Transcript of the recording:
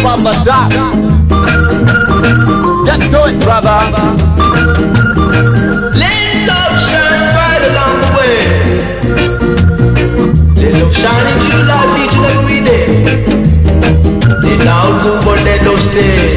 from the top. Get to it, brother. Let love shine bright along the way. Let love shine in you like each and every day. Let love move, but let love stay.